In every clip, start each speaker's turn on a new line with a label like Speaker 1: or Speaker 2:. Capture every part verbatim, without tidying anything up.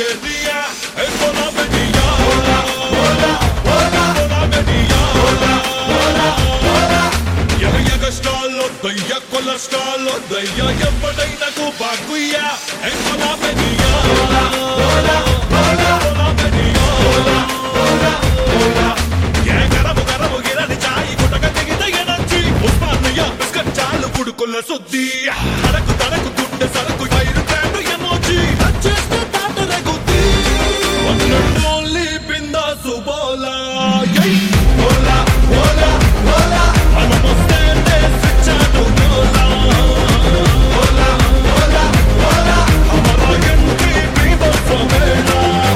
Speaker 1: quería, es una medida. Hola, hola, hola, hola medida. Hola, hola, hola. Yaya kashtalu, daya kolashtalu, daya yapadayna ku baguya, es una medida. Hola, hola, hola, hola medida. Hola, hola, hola. Ye garamu garamu girani chai kutaka digida yenanchi, Usmaniya biscuit chalu kudukulla suddi, taraku taraku gudde saraku vairu brand emoji, acheste taatare guddi, one and only bindasu bola, yay, bola, bola, bola, namaste switchadu bola, bola, bola, bola, hamara entry people from Mela.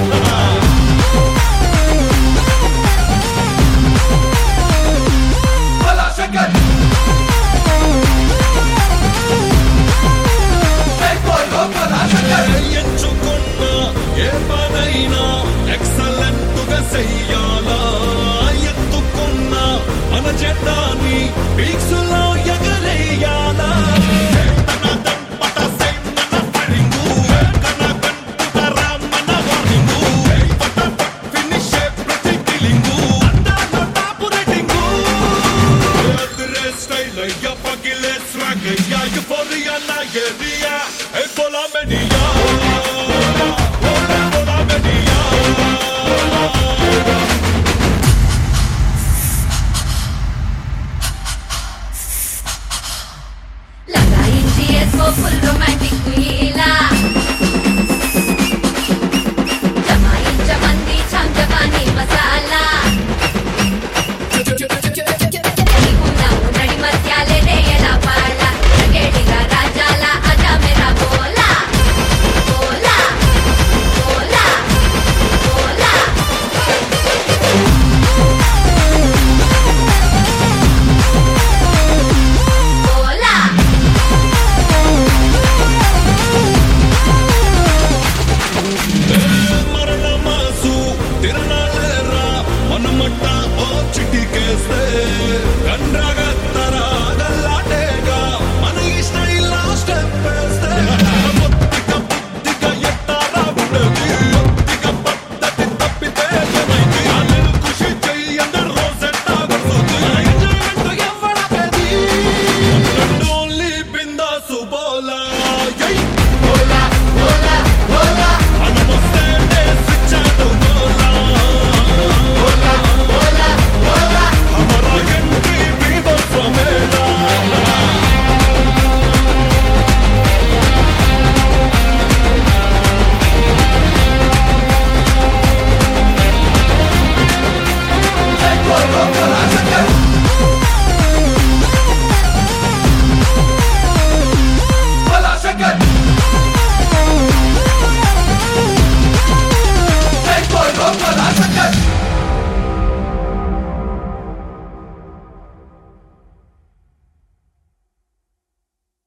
Speaker 1: Bola shaker. ఎంచుకున్నా ఏ పనైనా excellent గా చెయ్యాలా ఎత్తుకున్నా మన జెండాని peaks